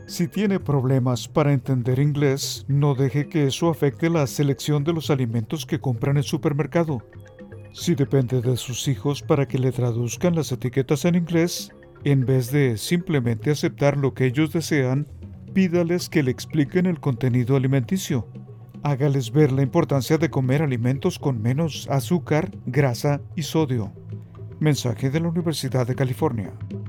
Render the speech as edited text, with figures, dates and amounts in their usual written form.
Si tiene problemas para entender inglés, no deje que eso afecte la selección de los alimentos que compra en el supermercado. Si depende de sus hijos para que le traduzcan las etiquetas en inglés, en vez de simplemente aceptar lo que ellos desean, pídales que le expliquen el contenido alimenticio. Hágales ver la importancia de comer alimentos con menos azúcar, grasa y sodio. Mensaje de la Universidad de California.